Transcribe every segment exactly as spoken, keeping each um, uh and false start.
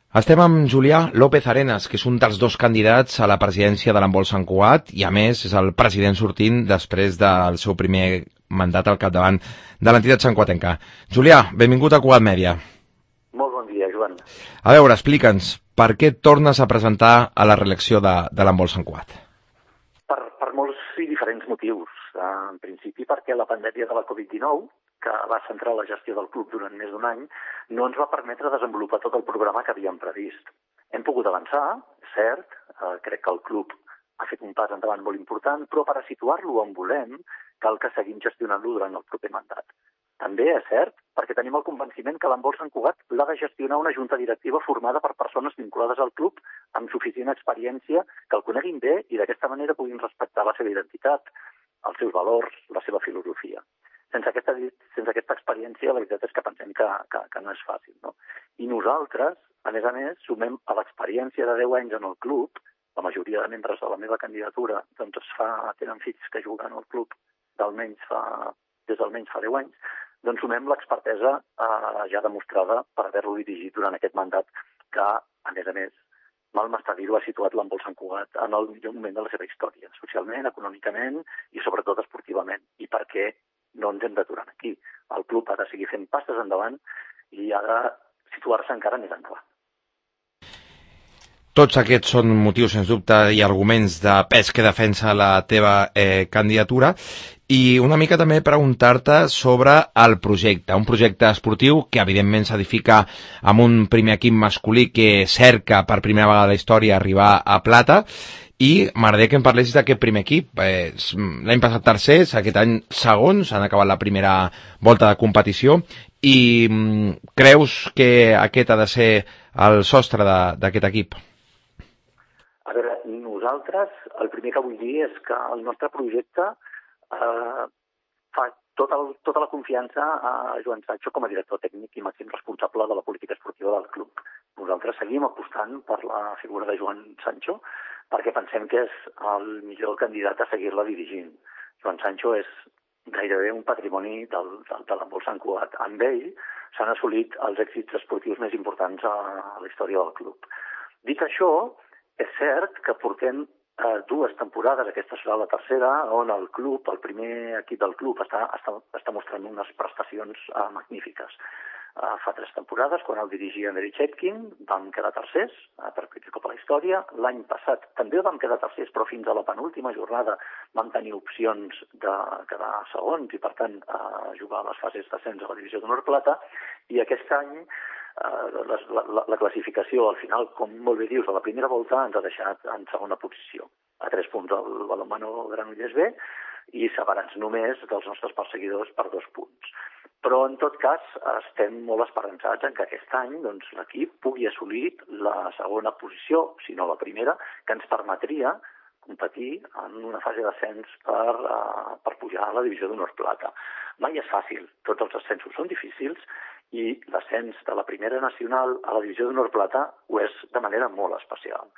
Estem amb Julià López Arenas, que és un dels dos candidats a la presidència de l'Handbol Sant Cugat i, a més, és el president sortint després del seu primer mandat al capdavant de l'entitat santcugatenca. Julià, benvingut a Cugat Mèdia. Molt bon dia, Joan. A veure, explica'ns, per què et tornes a presentar a la reelecció de, de l'Handbol Sant Cugat? Per, per molts i diferents motius. En principi perquè la pandèmia de la covid dinou, que va centrar la gestió del club durant més d'un any, no ens va permetre desenvolupar tot el programa que havíem previst. Hem pogut avançar, és cert, eh, crec que el club ha fet un pas endavant molt important, però per a situar-lo on volem cal que seguim gestionant-lo durant el proper mandat. També és cert, perquè tenim el convenciment que l'Handbol Sant Cugat l'ha de gestionar una junta directiva formada per persones vinculades al club amb suficient experiència, que el coneguin bé i d'aquesta manera puguin respectar la seva identitat, els seus valors, la seva filosofia. Sense aquesta, sense aquesta experiència, la veritat és que pensem que, que, que no és fàcil, no? I nosaltres, a més a més, sumem a l'experiència de deu anys en el club, la majoria de membres de la meva candidatura doncs es fa, tenen fills que juguen al club d'almenys fa, des d'almenys fa deu anys, doncs sumem l'expertesa eh, ja demostrada per haver-lo dirigit durant aquest mandat que, a més a més, mal m'està dir-ho, ha situat l'Handbol Sant Cugat en el millor moment de la seva història, socialment, econòmicament i sobretot esportivament. I per què no ens hem d'aturar aquí? El club ha de seguir fent passes endavant i ha de situar-se encara més endavant. Tots aquests són motius, sens dubte, i arguments de pes que defensa la teva eh, candidatura. I una mica també preguntar-te sobre el projecte, un projecte esportiu que evidentment s'edifica amb un primer equip masculí que cerca per primera vegada a la història arribar a plata, i m'agradaria que em parlessis d'aquest primer equip. Eh, l'any passat tercers, aquest any segons, han acabat la primera volta de competició, i mm, creus que aquest ha de ser el sostre d'aquest equip? A veure, nosaltres, el primer que vull dir és que el nostre projecte eh, fa tota, el, tota la confiança a Joan Sancho com a director tècnic i màxim responsable de la política esportiva del club. Nosaltres seguim apostant per la figura de Joan Sancho perquè pensem que és el millor candidat a seguir-la dirigint. Joan Sancho és gairebé un patrimoni del, del, de l'Handbol Sant Cugat. Amb ell s'han assolit els èxits esportius més importants a, a la història del club. Dit això, és cert que portem eh, dues temporades, aquesta serà la tercera, on el club, el primer equip del club, està, està, està mostrant unes prestacions eh, magnífiques. Eh, fa tres temporades, quan el dirigia Andrei Chetkin, vam quedar tercers, eh, per primer cop a la història. L'any passat també vam quedar tercers, però fins a la penúltima jornada vam tenir opcions de quedar segons i, per tant, eh, jugar a les fases d'ascens a la divisió d'honor plata. I aquest any Uh, la, la, la classificació, al final, com molt bé dius, a la primera volta ens ha deixat en segona posició, a tres punts del Balonmano Granollers B i separats només dels nostres perseguidors per dos punts. Però, en tot cas, estem molt esperançats en que aquest any doncs, l'equip pugui assolir la segona posició, si no la primera, que ens permetria competir en una fase d'ascens per, uh, per pujar a la divisió d'honor plata. Mai és fàcil, tots els ascensos són difícils, i l'ascens de la primera nacional a la divisió d'honor plata ho és de manera molt especial.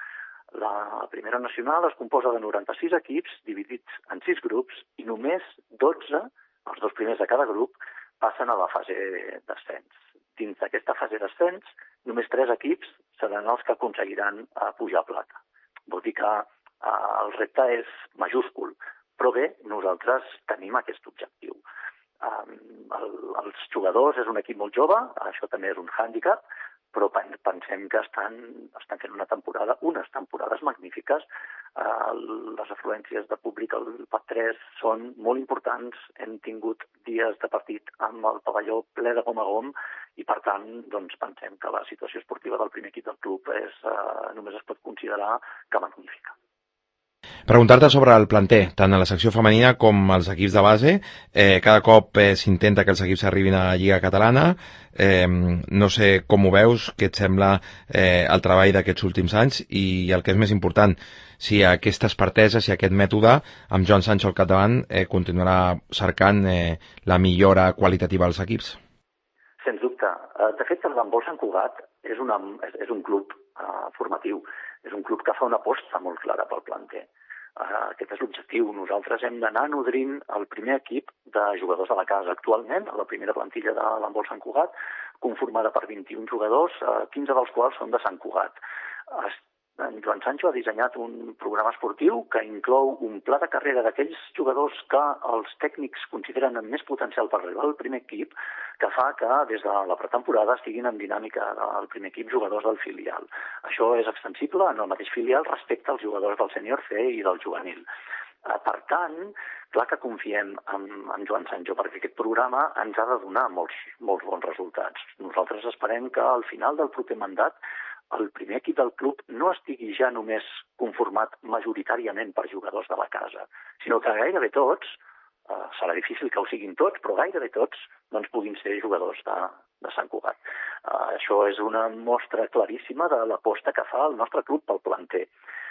La primera nacional es composa de noranta-sis equips dividits en sis grups i només dotze, els dos primers de cada grup, passen a la fase d'ascens. Dins d'aquesta fase d'ascens, només tres equips seran els que aconseguiran pujar a plata. Vol dir que eh, el repte és majúscul, però bé, nosaltres tenim aquest objectiu. Um, el, els jugadors és un equip molt jove, això també és un hàndicap, però pensem que estan, estan fent una temporada, unes temporades magnífiques. Uh, les afluències de públic al P A C tres són molt importants, hem tingut dies de partit amb el pavelló ple de gom a gom i, per tant, doncs, pensem que la situació esportiva del primer equip del club és, uh, només es pot considerar que magnífica. Preguntar-te sobre el planter, tant a la secció femenina com als equips de base. Eh, cada cop eh, s'intenta que els equips arribin a la Lliga Catalana. Eh, no sé com ho veus, què et sembla eh, el treball d'aquests últims anys i el que és més important, si aquesta expertesa, si aquest mètode, amb Joan Sancho al capdavant, eh, continuarà cercant eh, la millora qualitativa dels equips. Sens dubte. De fet, l'Handbol Sant Cugat és, una, és, és un club uh, formatiu, és un club que fa una aposta molt clara pel planter. Uh, aquest és l'objectiu. Nosaltres hem d'anar nodrint el primer equip de jugadors de la casa. Actualment, a la primera plantilla de l'Handbol Sant Cugat, conformada per vint-i-un jugadors, eh, quinze dels quals són de Sant Cugat. En Joan Sancho ha dissenyat un programa esportiu que inclou un pla de carrera d'aquells jugadors que els tècnics consideren amb més potencial per arribar al primer equip, que fa que des de la pretemporada estiguin en dinàmica del primer equip jugadors del filial. Això és extensible en el mateix filial respecte als jugadors del sènior C i del juvenil. Per tant, clar que confiem en, en Joan Sancho, perquè aquest programa ens ha de donar molts, molts bons resultats. Nosaltres esperem que al final del proper mandat el primer equip del club no estigui ja només conformat majoritàriament per jugadors de la casa, sinó que gairebé tots, eh, serà difícil que ho siguin tots, però gairebé tots doncs, puguin ser jugadors de, de Sant Cugat. Eh, això és una mostra claríssima de l'aposta que fa el nostre club pel planter.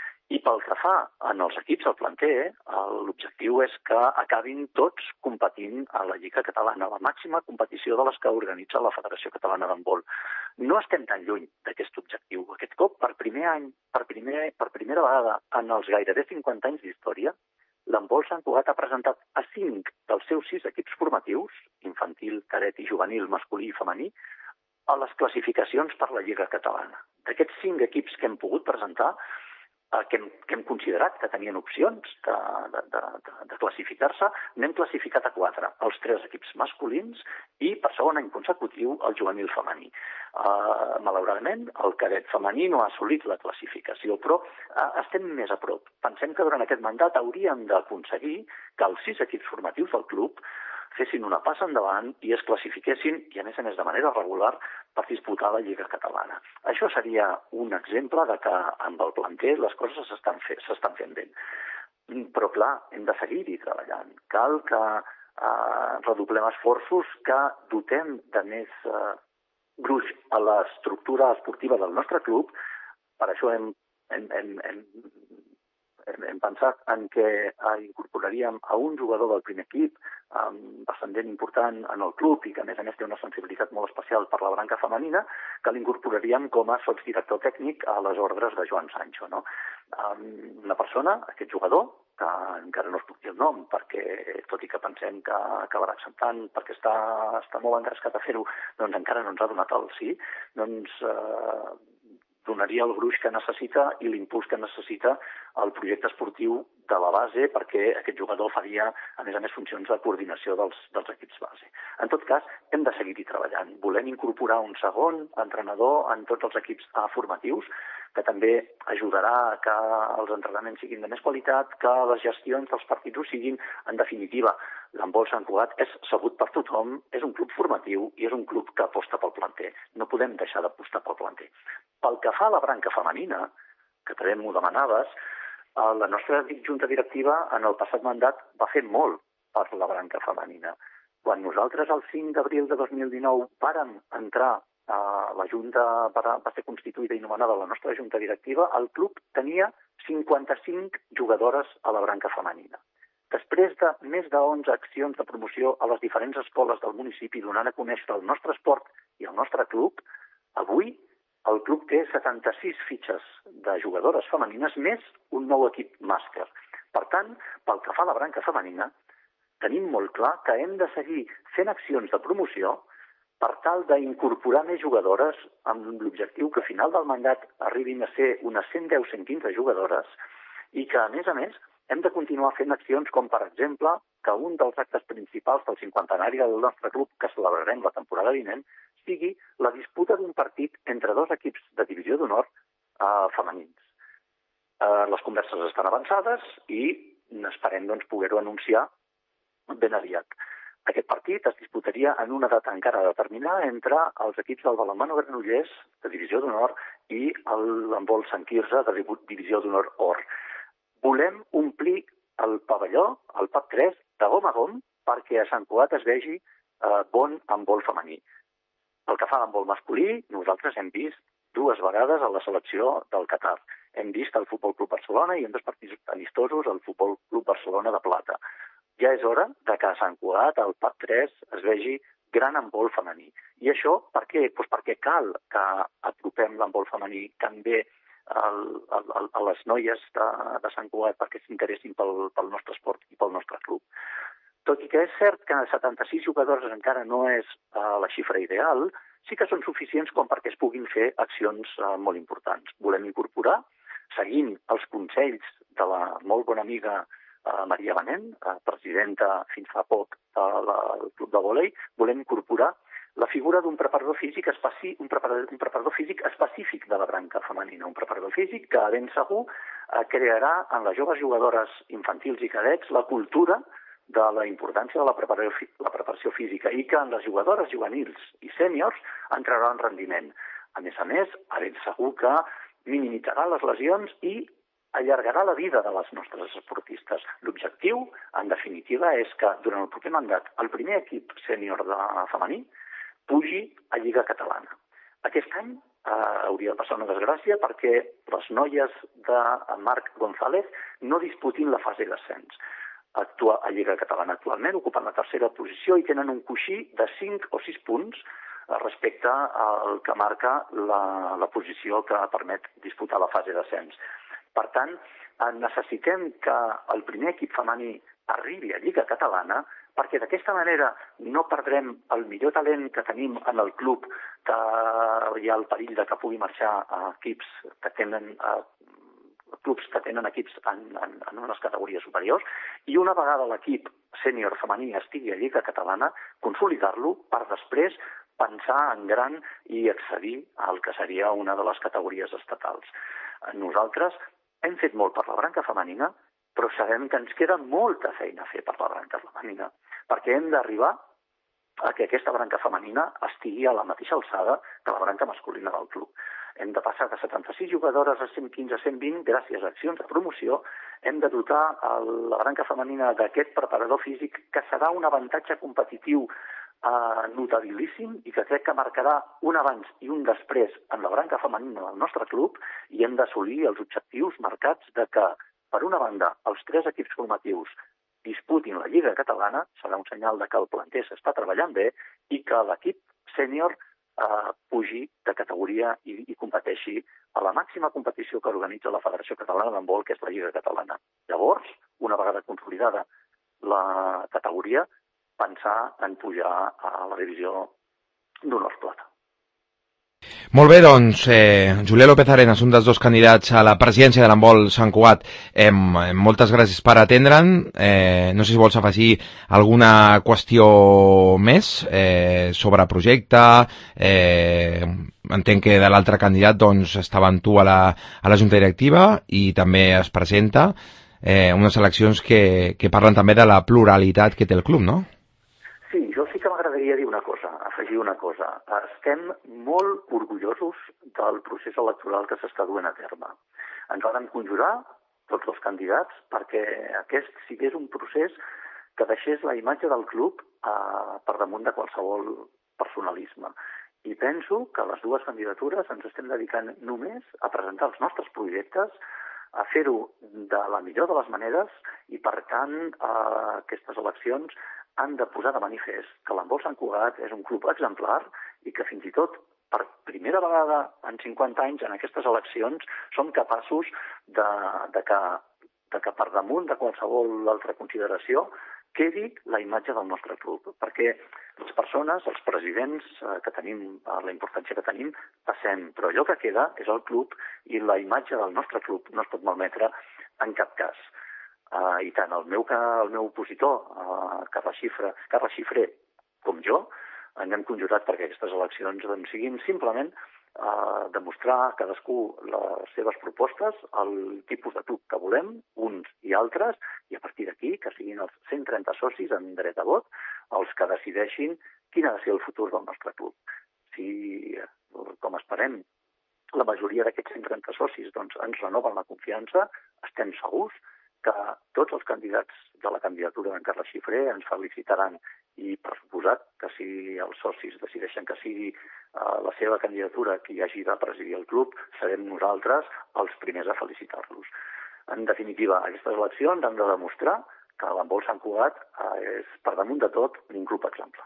I pel que fa en els equips al planter, l'objectiu és que acabin tots competint a la Lliga Catalana, la màxima competició de les que organitza la Federació Catalana d'Handbol. No estem tan lluny d'aquest objectiu. Aquest cop, per primer any, per, primer, per primera vegada en els gairebé cinquanta anys d'història, l'handbol Sant Cugat ha presentat a cinc dels seus sis equips formatius, infantil, cadet i juvenil, masculí i femení, a les classificacions per la Lliga Catalana. D'aquests cinc equips que hem pogut presentar, que hem, que hem considerat que tenien opcions de, de, de, de classificar-se, n'hem classificat a quatre, els tres equips masculins i, per segon any consecutiu, el juvenil femení. Uh, malauradament, el cadet femení no ha assolit la classificació, però uh, estem més a prop. Pensem que durant aquest mandat hauríem d'aconseguir que els sis equips formatius del club fessin una passa endavant i es classifiquessin, i a més a més de manera regular, per disputar la Lliga Catalana. Això seria un exemple de que amb el planter les coses s'estan fe, s'estan fent bé. Però clar, hem de seguir-hi treballant. Cal que eh, redoblem esforços, que dotem de més eh, gruix a l'estructura esportiva del nostre club. Per això hem, hem, hem, hem hem pensat en què incorporaríem a un jugador del primer equip um, bastant important en el club i que a més a més té una sensibilitat molt especial per la branca femenina, que l'incorporaríem com a sotsdirector tècnic a les ordres de Joan Sancho. No? Um, una persona, aquest jugador, que encara no es puc dir el nom, perquè tot i que pensem que acabarà acceptant, perquè està, està molt engrescat a fer-ho, doncs encara no ens ha donat el sí, doncs eh, donaria el gruix que necessita i l'impuls que necessita el projecte esportiu de la base, perquè aquest jugador faria, a més a més, funcions de coordinació dels, dels equips base. En tot cas, hem de seguir-hi treballant. Volem incorporar un segon entrenador en tots els equips A formatius, que també ajudarà a que els entrenaments siguin de més qualitat, que les gestions dels partits ho siguin. En definitiva, l'handbol Sant Cugat és sabut per tothom, és un club formatiu i és un club que aposta pel planter. No podem deixar d'apostar pel planter. Pel que fa a la branca femenina, que també m'ho demanaves, la nostra junta directiva en el passat mandat va fer molt per la branca femenina. Quan nosaltres el cinc d'abril de dos mil dinou vàrem entrar a la junta, va ser constituïda i nomenada la nostra junta directiva, el club tenia cinquanta-cinc jugadores a la branca femenina. Després de més d'onze accions de promoció a les diferents escoles del municipi donant a conèixer el nostre esport i el nostre club, avui el club té setanta-sis fitxes de jugadores femenines més un nou equip màster. Per tant, pel que fa a la branca femenina, tenim molt clar que hem de seguir fent accions de promoció per tal d'incorporar més jugadores amb l'objectiu que a final del mandat arribin a ser unes cent deu a cent quinze jugadores i que, a més a més, hem de continuar fent accions com, per exemple, que un dels actes principals del cinquantenari del nostre club, que celebrarem la temporada vinent, sigui la disputa d'un partit entre dos equips de divisió d'honor eh, femenins. Eh, les converses estan avançades i esperem doncs, poder-ho anunciar ben aviat. Aquest partit es disputaria en una data encara a determinar entre els equips del balonmano Granollers, de divisió d'honor, i l'handbol Sant Quirze, de divisió d'honor or. Volem omplir el pavelló, el P A C tres, de gom a gom, perquè a Sant Cugat es vegi eh, bon handbol femení. Pel que fa a l'handbol masculí, nosaltres hem vist dues vegades a la selecció del Qatar. Hem vist el Futbol Club Barcelona i en dos partits amistosos el Futbol Club Barcelona de Plata. Ja és hora de que a Sant Cugat, al P A C tres, es vegi gran handbol femení. I això per què? Pues perquè cal que apropem l'handbol femení també El, el, a les noies de, de Sant Cugat perquè s'interessin pel, pel nostre esport i pel nostre club. Tot i que és cert que setanta-sis jugadors encara no és uh, la xifra ideal, sí que són suficients com perquè es puguin fer accions eh, molt importants. Volem incorporar, seguint els consells de la molt bona amiga eh, Maria Benent, eh, presidenta fins fa poc de la, del Club de Vòlei, volem incorporar la figura d'un preparador físic especi... un, preparador, un preparador físic específic de la branca femenina, un preparador físic que ben segur eh, crearà en les joves jugadores infantils i cadets la cultura de la importància de la preparació, la preparació física i que en les jugadores juvenils i sèniors entrarà en rendiment. A més a més, ben segur que minimitzarà les lesions i allargarà la vida de les nostres esportistes. L'objectiu, en definitiva, és que durant el proper mandat el primer equip sènior de femení pugi a Lliga Catalana. Aquest any eh, hauria de passar una desgràcia perquè les noies de Marc González no disputin la fase d'ascens. Actua a Lliga Catalana actualment, ocupen la tercera posició i tenen un coixí de cinc o sis punts respecte al que marca la, la posició que permet disputar la fase d'ascens. Per tant, necessitem que el primer equip femení arribi a Lliga Catalana perquè d'aquesta manera no perdrem el millor talent que tenim en el club, que hi ha el perill de que pugui marxar a equips que tenen a clubs que tenen equips en, en, en unes categories superiors, i una vegada l'equip sènior femení estigui a Lliga Catalana, consolidar-lo per després pensar en gran i accedir al que seria una de les categories estatals. Nosaltres hem fet molt per la branca femenina, però sabem que ens queda molta feina a fer per la branca femenina, perquè hem d'arribar a que aquesta branca femenina estigui a la mateixa alçada que la branca masculina del club. Hem de passar de setanta-sis jugadores a cent quinze a cent vint gràcies a accions de promoció. Hem de dotar la branca femenina d'aquest preparador físic que serà un avantatge competitiu eh, notabilíssim i que crec que marcarà un abans i un després en la branca femenina del nostre club, i hem d'assolir els objectius marcats de que, per una banda, els tres equips formatius disputin la Lliga Catalana, serà un senyal de que el planter s'està treballant bé, i que l'equip sènior Uh, pugi de categoria i, i competeixi a la màxima competició que organitza la Federació Catalana d'Handbol, que és la Lliga Catalana. Llavors, una vegada consolidada la categoria, pensar en pujar a la divisió d'honors plata. Molt bé, doncs, eh, Julià López Arenas, un dels dos candidats a la presidència de l'handbol Sant Cugat. Eh, moltes gràcies per atendre'n. Eh, no sé si vols afegir alguna qüestió més eh, sobre projecte. Eh, entenc que de l'altre candidat doncs, estava amb tu a la, a la Junta Directiva i també es presenta eh, unes eleccions que, que parlen també de la pluralitat que té el club, no? Sí, jo sí que m'agradaria dir una cosa, afegir una cosa. Estem molt orgullosos del procés electoral que s'està duent a terme. Ens vam conjurar, tots els candidats, perquè aquest sigués un procés que deixés la imatge del club eh, per damunt de qualsevol personalisme. I penso que les dues candidatures ens estem dedicant només a presentar els nostres projectes, a fer-ho de la millor de les maneres, i per tant eh, aquestes eleccions han de posar de manifest que l'handbol Sant Cugat és un club exemplar i que fins i tot per primera vegada en cinquanta anys en aquestes eleccions som capaços de, de, que, de que per damunt de qualsevol altra consideració quedi la imatge del nostre club, perquè les persones, els presidents eh, que tenim, eh, la importància que tenim, passem, però allò que queda és el club, i la imatge del nostre club no es pot malmetre en cap cas. Uh, I tant el meu, el meu opositor, uh, Carles Xifre, Carles Xifré, com jo, ens hem conjurat perquè aquestes eleccions doncs, siguin simplement uh, demostrar cadascú les seves propostes, el tipus de club que volem, uns i altres, i a partir d'aquí que siguin els cent trenta socis en dret a vot els que decideixin quin ha de ser el futur del nostre club. Si, com esperem, la majoria d'aquests cent trenta socis doncs, ens renoven la confiança, estem segurs que tots els candidats de la candidatura d'en Carles Xifré ens felicitaran, i per suposat que si els socis decideixen que sigui uh, la seva candidatura qui hagi de presidir el club, serem nosaltres els primers a felicitar-los. En definitiva, aquestes eleccions han de demostrar que l'handbol Sant Cugat uh, és, per damunt de tot, un club exemplar.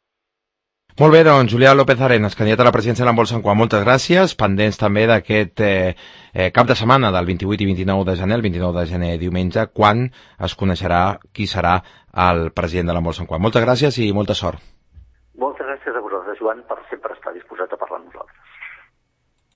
Molt bé, doncs, Julià López Arenas, candidat a la presidència de l'handbol Sant Cugat, moltes gràcies. Pendents també d'aquest eh, eh, cap de setmana del vint-i-vuit i vint-i-nou de gener, el vint-i-nou de gener diumenge, quan es coneixerà qui serà el president de l'handbol Sant Cugat. Moltes gràcies i molta sort. Moltes gràcies a vosaltres. Joan per sempre estar disposat a parlar amb nosaltres.